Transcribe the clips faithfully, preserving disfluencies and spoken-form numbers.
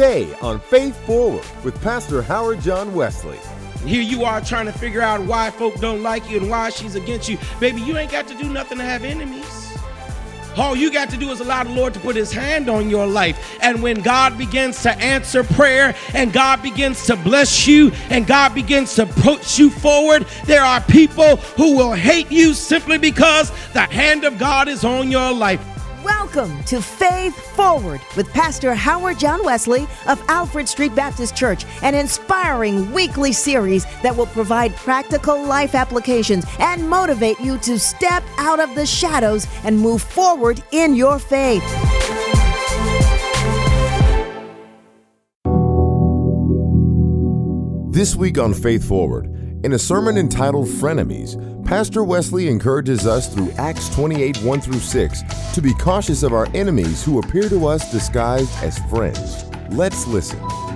today on Faith Forward with Pastor Howard John Wesley. Here you are trying to figure out why folk don't like you and why she's against you. Baby, you ain't got to do nothing to have enemies. All you got to do is allow the Lord to put his hand on your life. And when God begins to answer prayer and God begins to bless you and God begins to push you forward, there are people who will hate you simply because the hand of God is on your life. Welcome to Faith Forward with Pastor Howard John Wesley of Alfred Street Baptist Church, an inspiring weekly series that will provide practical life applications and motivate you to step out of the shadows and move forward in your faith. This week on Faith Forward, in a sermon entitled Frenemies, Pastor Wesley encourages us through Acts twenty-eight, one through six, to be cautious of our enemies who appear to us disguised as friends. Let's listen.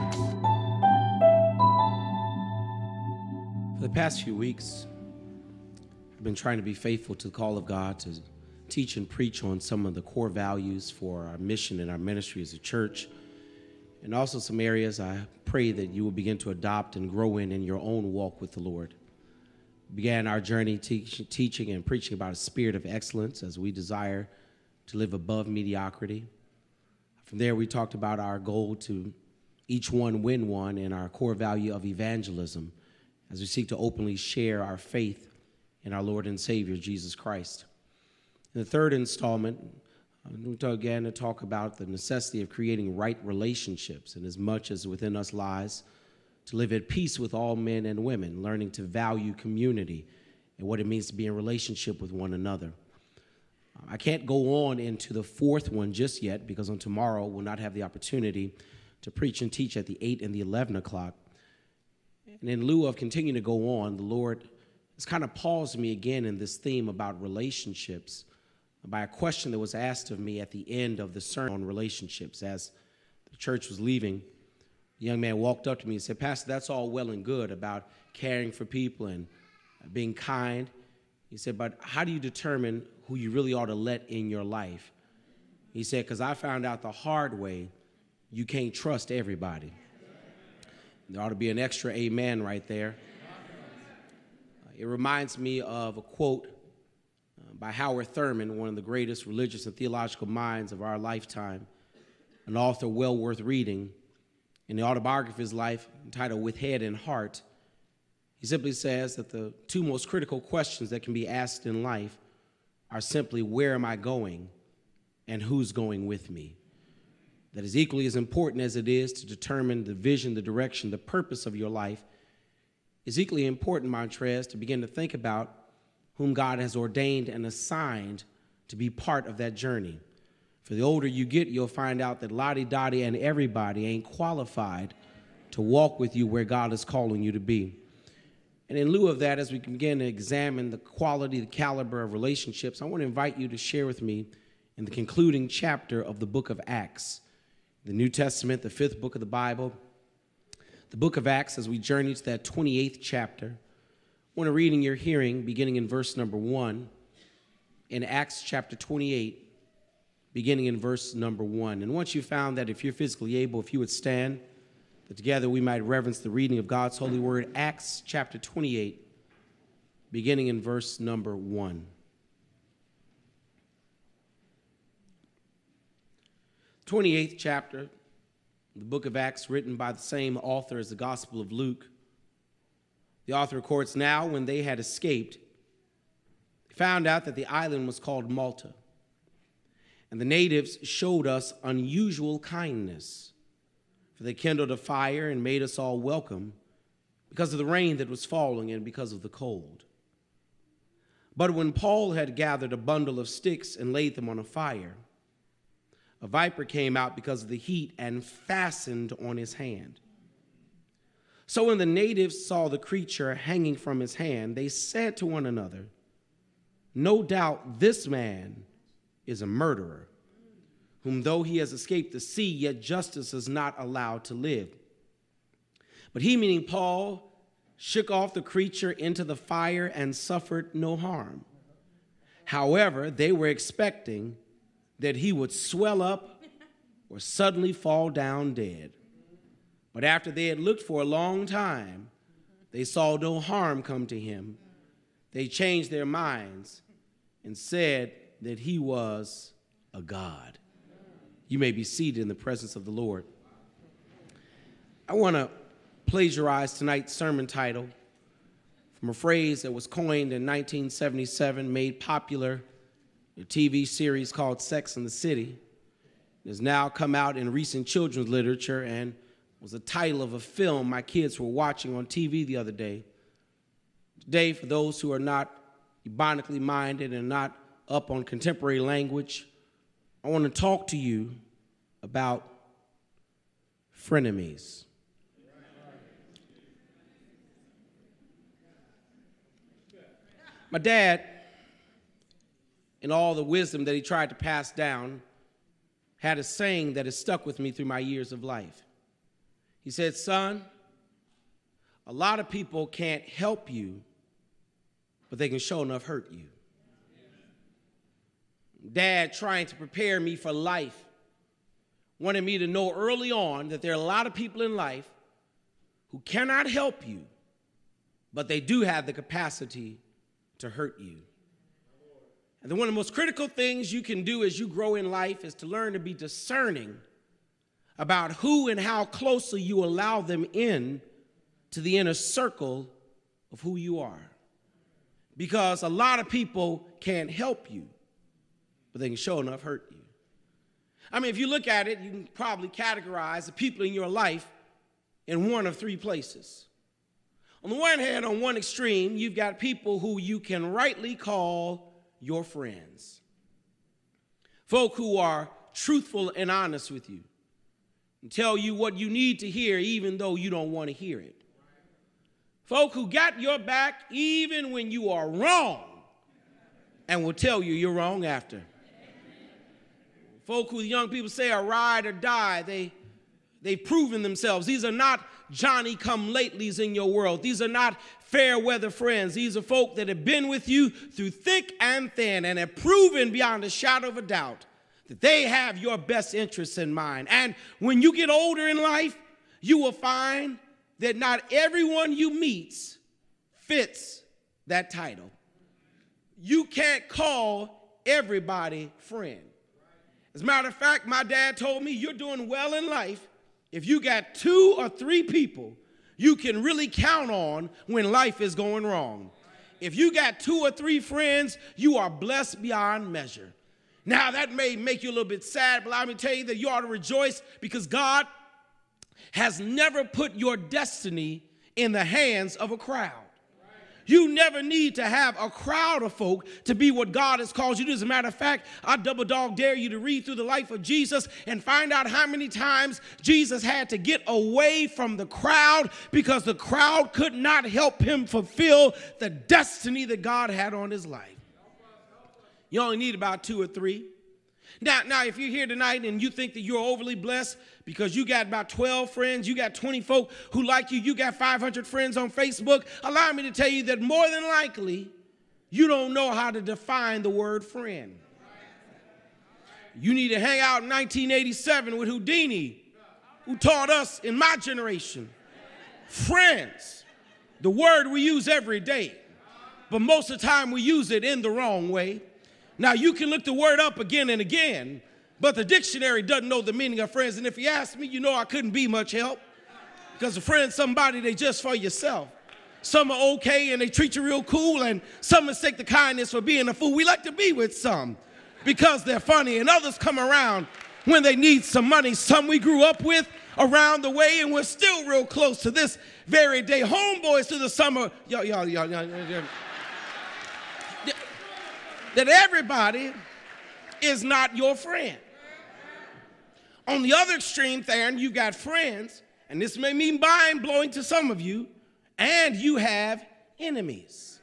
For the past few weeks, I've been trying to be faithful to the call of God to teach and preach on some of the core values for our mission and our ministry as a church, and also some areas I pray that you will begin to adopt and grow in in your own walk with the Lord. We began our journey teach, teaching and preaching about a spirit of excellence as we desire to live above mediocrity. From there, we talked about our goal to each one win one and our core value of evangelism as we seek to openly share our faith in our Lord and Savior, Jesus Christ. In the third installment, we began to talk about the necessity of creating right relationships, and as much as within us lies, to live at peace with all men and women, learning to value community and what it means to be in relationship with one another. I can't go on into the fourth one just yet because on tomorrow we'll not have the opportunity to preach and teach at the eight and the eleven o'clock. And in lieu of continuing to go on, the Lord has kind of paused me again in this theme about relationships by a question that was asked of me at the end of the sermon on relationships. As the church was leaving, a young man walked up to me and said, "Pastor, that's all well and good about caring for people and being kind." He said, "But how do you determine who you really ought to let in your life?" He said, "Because I found out the hard way, you can't trust everybody." There ought to be an extra amen right there. It reminds me of a quote by Howard Thurman, one of the greatest religious and theological minds of our lifetime, an author well worth reading. In the autobiography of his life, entitled With Head and Heart, he simply says that the two most critical questions that can be asked in life are simply, where am I going, and who's going with me? That is equally as important as it is to determine the vision, the direction, the purpose of your life, is equally important, Montrez, to begin to think about whom God has ordained and assigned to be part of that journey. For the older you get, you'll find out that lottie-dottie and everybody ain't qualified to walk with you where God is calling you to be. And in lieu of that, as we begin to examine the quality, the caliber of relationships, I want to invite you to share with me in the concluding chapter of the book of Acts, the New Testament, the fifth book of the Bible, the book of Acts, as we journey to that twenty-eighth chapter. I want to read in your hearing, beginning in verse number one, in Acts chapter twenty-eight, beginning in verse number one. And once you found that, if you're physically able, if you would stand, that together we might reverence the reading of God's holy word, Acts chapter twenty-eight, beginning in verse number one. twenty-eighth chapter, the book of Acts, written by the same author as the Gospel of Luke. The author records, "Now when they had escaped, they found out that the island was called Malta. And the natives showed us unusual kindness, for they kindled a fire and made us all welcome because of the rain that was falling and because of the cold. But when Paul had gathered a bundle of sticks and laid them on a fire, a viper came out because of the heat and fastened on his hand. So when the natives saw the creature hanging from his hand, they said to one another, 'No doubt this man is a murderer, whom though he has escaped the sea, yet justice is not allowed to live.' But he," meaning Paul, "shook off the creature into the fire and suffered no harm. However, they were expecting that he would swell up or suddenly fall down dead. But after they had looked for a long time, they saw no harm come to him. They changed their minds and said that he was a god. You may be seated in the presence of the Lord. I want to plagiarize tonight's sermon title from a phrase that was coined in nineteen seventy-seven, made popular in a T V series called Sex and the City. It has now come out in recent children's literature and was the title of a film my kids were watching on T V the other day. Today, for those who are not ebonically minded and not up on contemporary language, I want to talk to you about frenemies. My dad, in all the wisdom that he tried to pass down, had a saying that has stuck with me through my years of life. He said, son, a lot of people can't help you, but they can sure enough hurt you. Dad, trying to prepare me for life, wanted me to know early on that there are a lot of people in life who cannot help you, but they do have the capacity to hurt you. And then one of the most critical things you can do as you grow in life is to learn to be discerning about who and how closely you allow them in to the inner circle of who you are. Because a lot of people can't help you, but they can sure enough hurt you. I mean, if you look at it, you can probably categorize the people in your life in one of three places. On the one hand, on one extreme, you've got people who you can rightly call your friends. Folk who are truthful and honest with you and tell you what you need to hear even though you don't want to hear it. Folk who got your back even when you are wrong and will tell you you're wrong after. Folk who young people say are ride or die, they, they've proven themselves. These are not Johnny-come-latelys in your world. These are not fair-weather friends. These are folk that have been with you through thick and thin and have proven beyond a shadow of a doubt that they have your best interests in mind. And when you get older in life, you will find that not everyone you meet fits that title. You can't call everybody friend. As a matter of fact, my dad told me you're doing well in life if you got two or three people you can really count on when life is going wrong. If you got two or three friends, you are blessed beyond measure. Now, that may make you a little bit sad, but let me tell you that you ought to rejoice because God has never put your destiny in the hands of a crowd. You never need to have a crowd of folk to be what God has called you to do. As a matter of fact, I double dog dare you to read through the life of Jesus and find out how many times Jesus had to get away from the crowd because the crowd could not help him fulfill the destiny that God had on his life. You only need about two or three. Now, now, if you're here tonight and you think that you're overly blessed because you got about twelve friends, you got twenty folk who like you, you got five hundred friends on Facebook, allow me to tell you that more than likely, you don't know how to define the word friend. You need to hang out in nineteen eighty-seven with Houdini, who taught us in my generation, friends, the word we use every day, but most of the time we use it in the wrong way. Now, you can look the word up again and again, but the dictionary doesn't know the meaning of friends. And if you ask me, you know I couldn't be much help because a friend's somebody they just for yourself. Some are okay and they treat you real cool, and some mistake the kindness for being a fool. We like to be with some because they're funny, and others come around when they need some money. Some we grew up with around the way, and we're still real close to this very day. Homeboys through the summer, y'all, y'all, y'all, y'all, y'all. That everybody is not your friend. On the other extreme, Theron, you got friends, and this may mean mind-blowing to some of you, and you have enemies.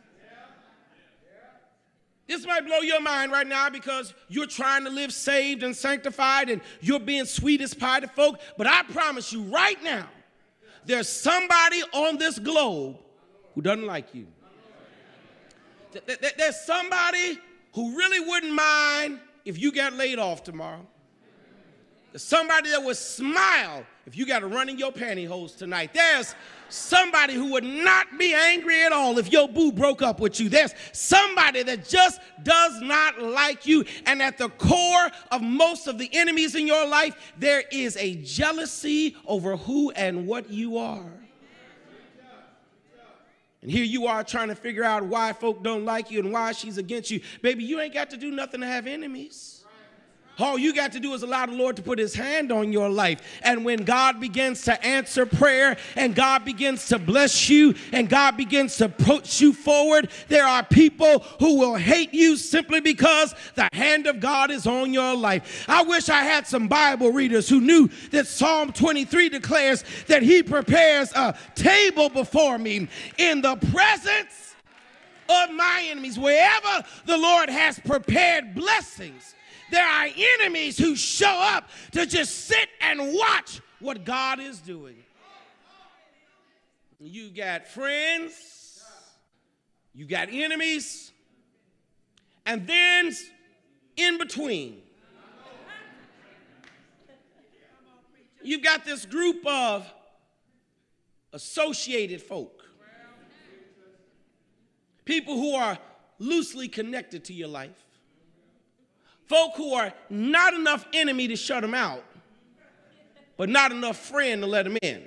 This might blow your mind right now because you're trying to live saved and sanctified, and you're being sweet as pie to folk, but I promise you right now, there's somebody on this globe who doesn't like you. There's somebody who really wouldn't mind if you got laid off tomorrow. There's somebody that would smile if you got to run in your pantyhose tonight. There's somebody who would not be angry at all if your boo broke up with you. There's somebody that just does not like you. And at the core of most of the enemies in your life, there is a jealousy over who and what you are. And here you are trying to figure out why folk don't like you and why she's against you. Baby, you ain't got to do nothing to have enemies. All you got to do is allow the Lord to put his hand on your life. And when God begins to answer prayer and God begins to bless you and God begins to push you forward, there are people who will hate you simply because the hand of God is on your life. I wish I had some Bible readers who knew that Psalm twenty-three declares that he prepares a table before me in the presence of my enemies. Wherever the Lord has prepared blessings, there are enemies who show up to just sit and watch what God is doing. You got friends, you got enemies, and then in between, you've got this group of associated folk. People who are loosely connected to your life. Folk who are not enough enemy to shut them out, but not enough friend to let them in.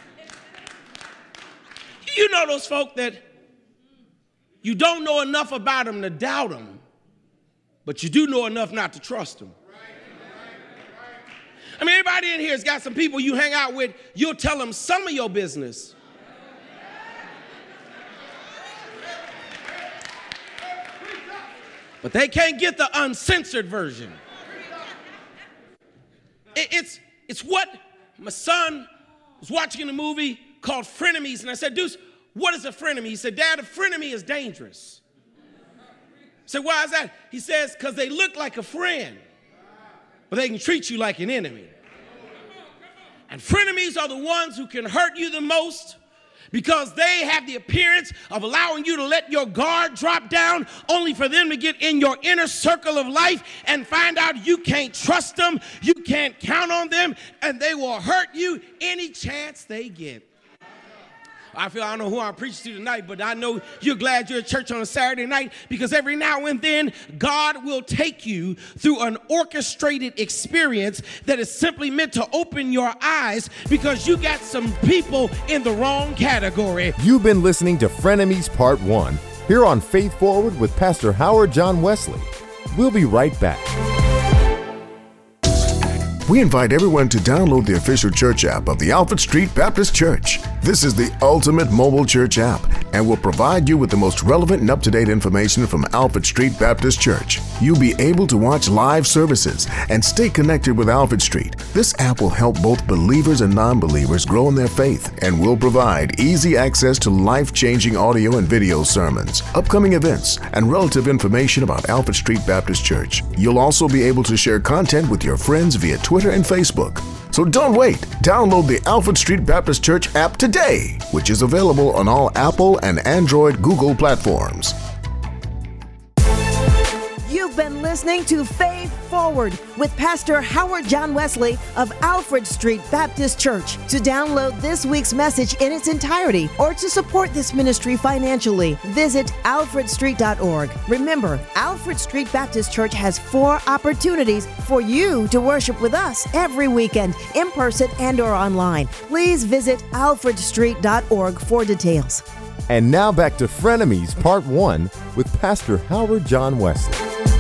You know those folk that you don't know enough about them to doubt them, but you do know enough not to trust them. I mean, everybody in here has got some people you hang out with, you'll tell them some of your business. But they can't get the uncensored version. It, it's, it's what my son was watching a movie called Frenemies, and I said, Deuce, what is a frenemy? He said, Dad, a frenemy is dangerous. I said, why is that? He says, because they look like a friend, but they can treat you like an enemy. And frenemies are the ones who can hurt you the most, because they have the appearance of allowing you to let your guard drop down only for them to get in your inner circle of life and find out you can't trust them, you can't count on them, and they will hurt you any chance they get. I feel I don't know who I'm preaching to tonight, but I know you're glad you're at church on a Saturday night, because every now and then God will take you through an orchestrated experience that is simply meant to open your eyes, because you got some people in the wrong category. You've been listening to Frenemies Part one here on Faith Forward with Pastor Howard John Wesley. We'll be right back. We invite everyone to download the official church app of the Alfred Street Baptist Church. This is the ultimate mobile church app and will provide you with the most relevant and up-to-date information from Alfred Street Baptist Church. You'll be able to watch live services and stay connected with Alfred Street. This app will help both believers and non-believers grow in their faith and will provide easy access to life-changing audio and video sermons, upcoming events, and relative information about Alfred Street Baptist Church. You'll also be able to share content with your friends via Twitter and Facebook. So don't wait. Download the Alfred Street Baptist Church app today, which is available on all Apple and Android Google platforms. You've been listening to Faith Forward with Pastor Howard John Wesley of Alfred Street Baptist Church. To download this week's message in its entirety or to support this ministry financially, visit alfred street dot org. Remember, Alfred Street Baptist Church has four opportunities for you to worship with us every weekend, in person and or online. Please visit alfred street dot org for details. And now back to Frenemies Part one with Pastor Howard John Wesley.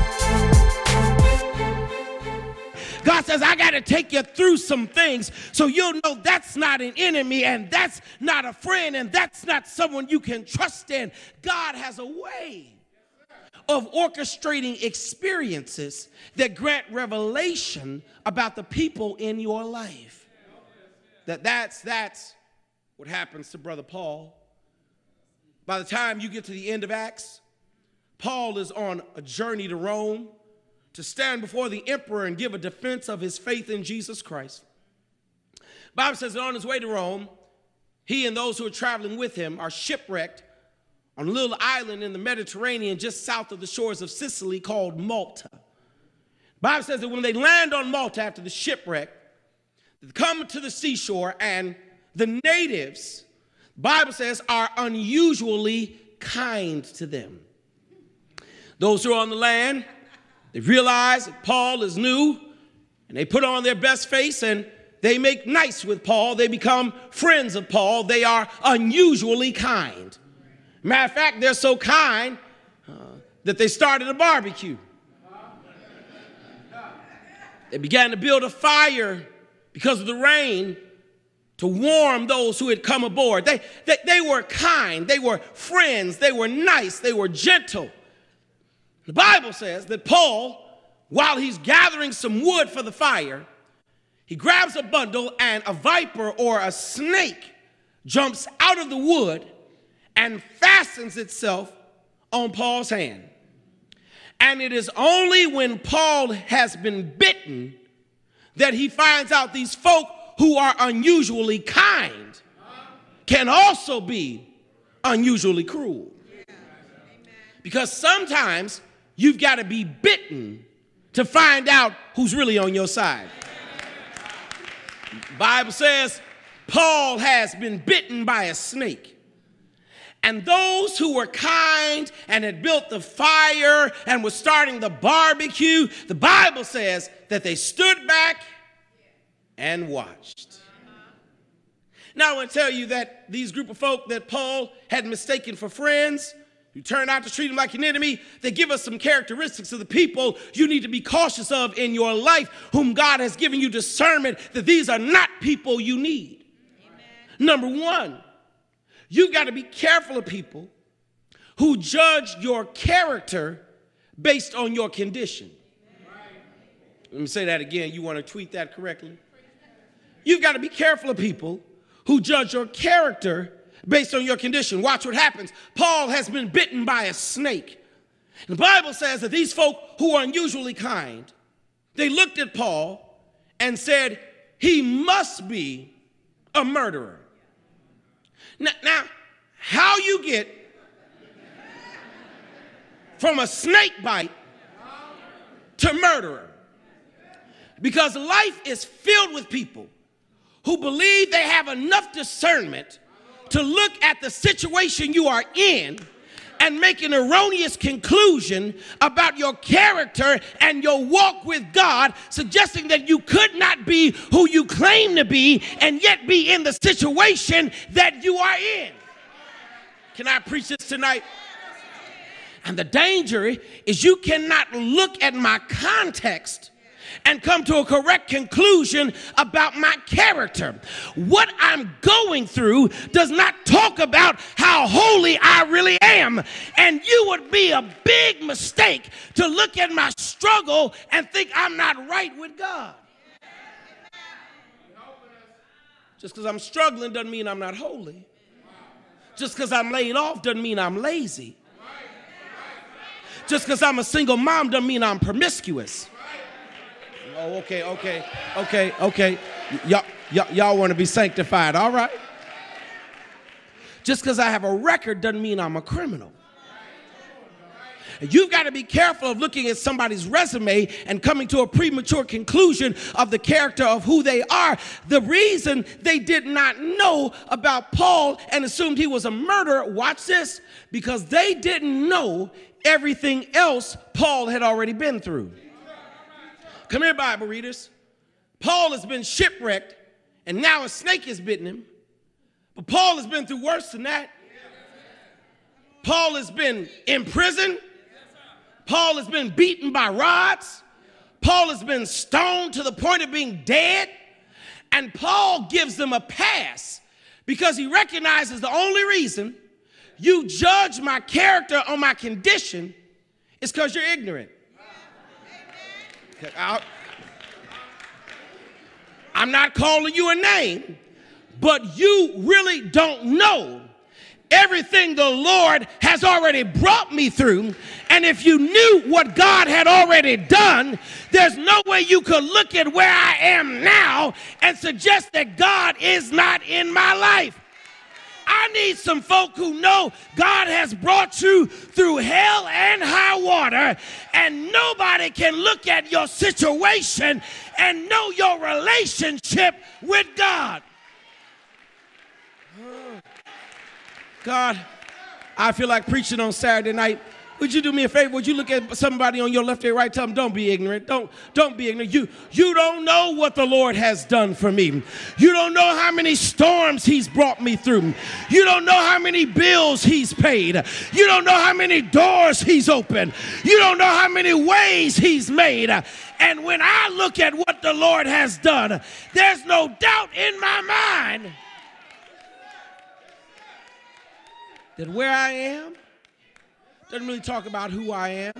God says, I got to take you through some things so you'll know that's not an enemy and that's not a friend and that's not someone you can trust in. God has a way of orchestrating experiences that grant revelation about the people in your life. That that's, that's what happens to Brother Paul. By the time you get to the end of Acts, Paul is on a journey to Rome to stand before the emperor and give a defense of his faith in Jesus Christ. The Bible says that on his way to Rome, he and those who are traveling with him are shipwrecked on a little island in the Mediterranean just south of the shores of Sicily called Malta. Bible says that when they land on Malta after the shipwreck, they come to the seashore, and the natives, Bible says, are unusually kind to them. Those who are on the land, they realize that Paul is new, and they put on their best face, and they make nice with Paul. They become friends of Paul. They are unusually kind. Matter of fact, they're so kind uh, that they started a barbecue. They began to build a fire because of the rain to warm those who had come aboard. They, they, they were kind. They were friends. They were nice. They were gentle. The Bible says that Paul, while he's gathering some wood for the fire, he grabs a bundle, and a viper or a snake jumps out of the wood and fastens itself on Paul's hand. And it is only when Paul has been bitten that he finds out these folk who are unusually kind can also be unusually cruel. Because sometimes you've got to be bitten to find out who's really on your side. The Bible says Paul has been bitten by a snake. And those who were kind and had built the fire and were starting the barbecue, the Bible says that they stood back and watched. Now I want to tell you that these group of folk that Paul had mistaken for friends, who turned out to treat him like an enemy, they give us some characteristics of the people you need to be cautious of in your life, whom God has given you discernment that these are not people you need. Amen. Number one, you've got to be careful of people who judge your character based on your condition. Let me say that again. You want to tweet that correctly? You've got to be careful of people who judge your character based on your condition. Watch what happens. Paul has been bitten by a snake. The Bible says that these folk who are unusually kind, they looked at Paul and said, he must be a murderer. Now, now, how you get from a snake bite to murderer? Because life is filled with people who believe they have enough discernment to look at the situation you are in and make an erroneous conclusion about your character and your walk with God, suggesting that you could not be who you claim to be and yet be in the situation that you are in. Can I preach this tonight? And the danger is you cannot look at my context and come to a correct conclusion about my character. What I'm going through does not talk about how holy I really am. And you would be a big mistake to look at my struggle and think I'm not right with God. Just because I'm struggling doesn't mean I'm not holy. Just because I'm laid off doesn't mean I'm lazy. Just because I'm a single mom doesn't mean I'm promiscuous. Oh, okay, okay, okay, okay. Y'all, y'all, y'all want to be sanctified, all right? Just because I have a record doesn't mean I'm a criminal. You've got to be careful of looking at somebody's resume and coming to a premature conclusion of the character of who they are. The reason they did not know about Paul and assumed he was a murderer, watch this, because they didn't know everything else Paul had already been through. Come here, Bible readers. Paul has been shipwrecked, and now a snake has bitten him. But Paul has been through worse than that. Paul has been in prison. Paul has been beaten by rods. Paul has been stoned to the point of being dead. And Paul gives them a pass because he recognizes the only reason you judge my character on my condition is because you're ignorant. I'm not calling you a name, but you really don't know everything the Lord has already brought me through. And if you knew what God had already done, there's no way you could look at where I am now and suggest that God is not in my life. I need some folk who know God has brought you through hell and high water, and nobody can look at your situation and know your relationship with God. God, I feel like preaching on Saturday night. Would you do me a favor? Would you look at somebody on your left or right? Tell them, don't be ignorant. Don't, don't be ignorant. You, you don't know what the Lord has done for me. You don't know how many storms he's brought me through. You don't know how many bills he's paid. You don't know how many doors he's opened. You don't know how many ways he's made. And when I look at what the Lord has done, there's no doubt in my mind that where I am doesn't really talk about who I am.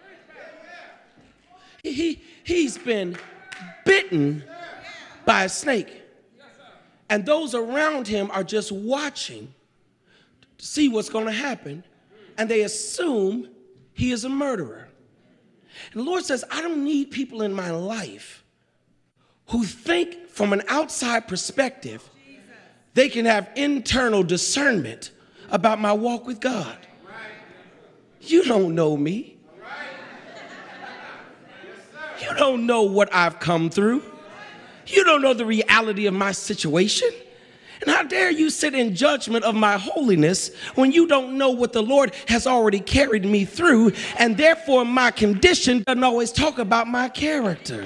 He, he's been bitten by a snake. And those around him are just watching to see what's going to happen. And they assume he is a murderer. And the Lord says, I don't need people in my life who think from an outside perspective they can have internal discernment about my walk with God. You don't know me. You don't know what I've come through. You don't know the reality of my situation. And how dare you sit in judgment of my holiness when you don't know what the Lord has already carried me through, and therefore my condition doesn't always talk about my character.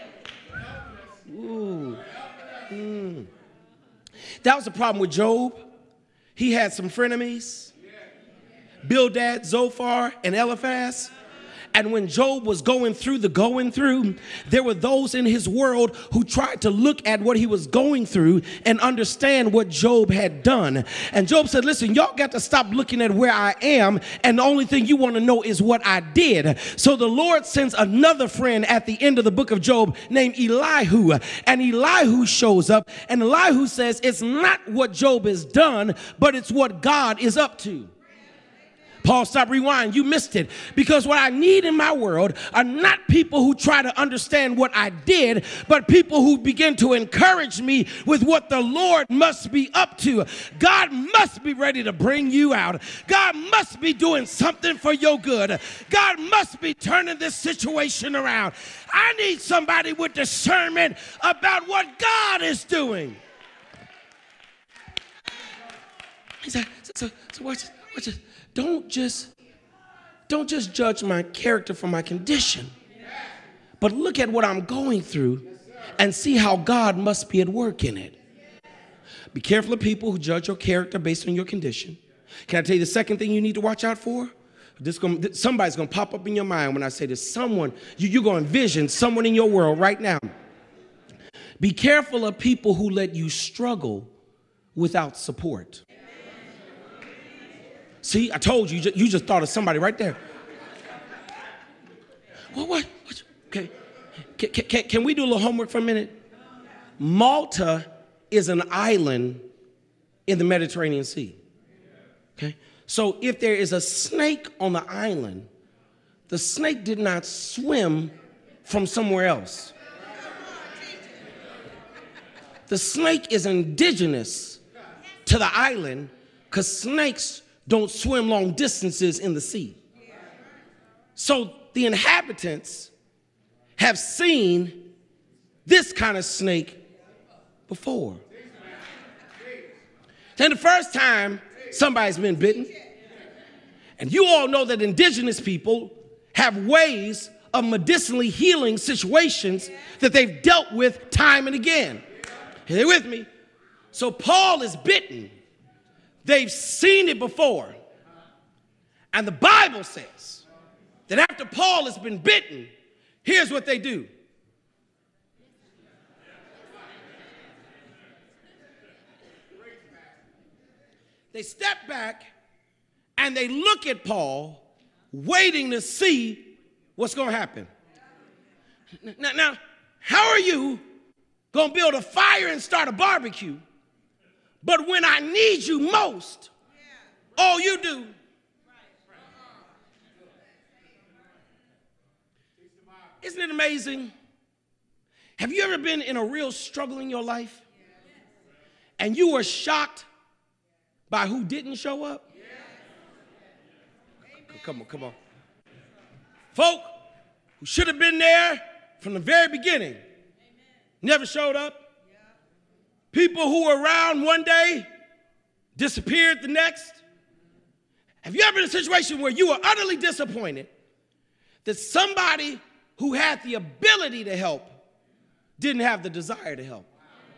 Ooh. Mm. That was the problem with Job. He had some frenemies. Bildad, Zophar, and Eliphaz. And when Job was going through the going through, there were those in his world who tried to look at what he was going through and understand what Job had done. And Job said, listen, y'all got to stop looking at where I am, and the only thing you want to know is what I did. So the Lord sends another friend at the end of the book of Job named Elihu. And Elihu shows up, and Elihu says it's not what Job has done, but it's what God is up to. Paul, stop, rewind. You missed it. Because what I need in my world are not people who try to understand what I did, but people who begin to encourage me with what the Lord must be up to. God must be ready to bring you out. God must be doing something for your good. God must be turning this situation around. I need somebody with discernment about what God is doing. He said, so, so, so watch this, watch this. Don't just, don't just judge my character from my condition, but look at what I'm going through and see how God must be at work in it. Be careful of people who judge your character based on your condition. Can I tell you the second thing you need to watch out for? This gonna, somebody's going to pop up in your mind when I say this. Someone, you, you're going to envision someone in your world right now. Be careful of people who let you struggle without support. See, I told you, you just thought of somebody right there. What, what, what? Okay. Can, can, can we do a little homework for a minute? Malta is an island in the Mediterranean Sea. Okay. So if there is a snake on the island, the snake did not swim from somewhere else. The snake is indigenous to the island because snakes don't swim long distances in the sea. So the inhabitants have seen this kind of snake before. And the first time somebody's been bitten, and you all know that indigenous people have ways of medicinally healing situations that they've dealt with time and again. Are they with me? So Paul is bitten. They've seen it before. And the Bible says that after Paul has been bitten, here's what they do. They step back and they look at Paul, waiting to see what's going to happen. Now, now, how are you going to build a fire and start a barbecue, but when I need you most, all you do Isn't it amazing? Have you ever been in a real struggle in your life and you were shocked by who didn't show up? Come on, come on. Folk who should have been there from the very beginning never showed up. People who were around one day disappeared the next. Have you ever been in a situation where you were utterly disappointed that somebody who had the ability to help didn't have the desire to help?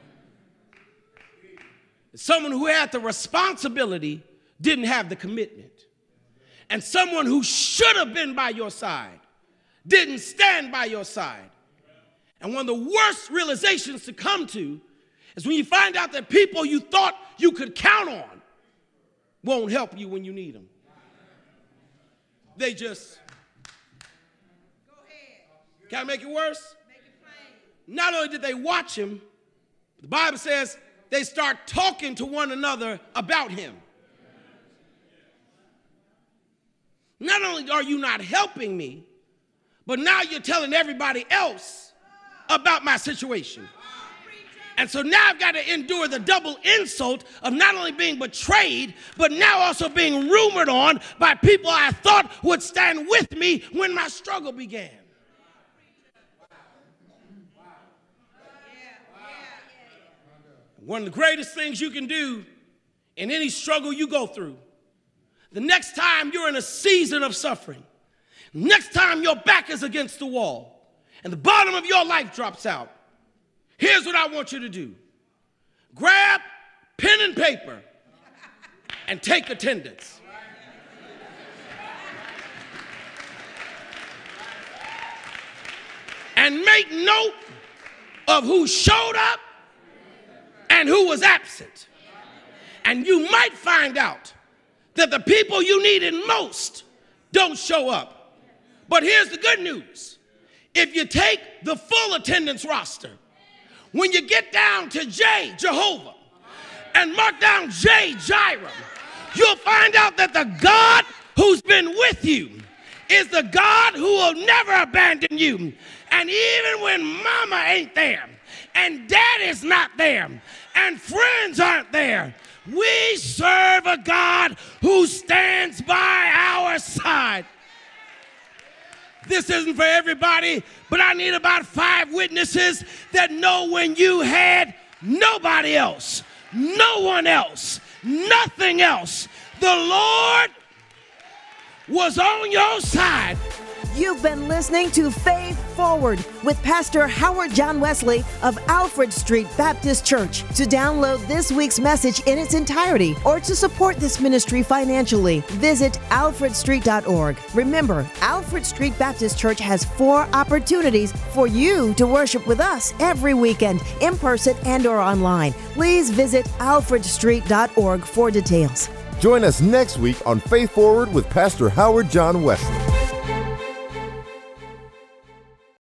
Someone who had the responsibility didn't have the commitment. And someone who should have been by your side didn't stand by your side. And one of the worst realizations to come to is when you find out that people you thought you could count on won't help you when you need them. They just, go ahead. Can I make it worse? Make it plain. Not only did they watch him, the Bible says they start talking to one another about him. Not only are you not helping me, but now you're telling everybody else about my situation. And so now I've got to endure the double insult of not only being betrayed, but now also being rumored on by people I thought would stand with me when my struggle began. One of the greatest things you can do in any struggle you go through, the next time you're in a season of suffering, next time your back is against the wall and the bottom of your life drops out, here's what I want you to do. Grab pen and paper and take attendance. And make note of who showed up and who was absent. And you might find out that the people you needed most don't show up. But here's the good news. If you take the full attendance roster, when you get down to J, Jehovah, and mark down J, Jireh, you'll find out that the God who's been with you is the God who will never abandon you. And even when mama ain't there, and daddy's not there, and friends aren't there, we serve a God who stands by our side. This isn't for everybody, but I need about five witnesses that know when you had nobody else, no one else, nothing else, the Lord was on your side. You've been listening to Faith Forward with Pastor Howard John Wesley of Alfred Street Baptist Church. To download this week's message in its entirety or to support this ministry financially, visit alfred street dot org. Remember, Alfred Street Baptist Church has four opportunities for you to worship with us every weekend, in person and or online. Please visit alfred street dot org for details. Join us next week on Faith Forward with Pastor Howard John Wesley.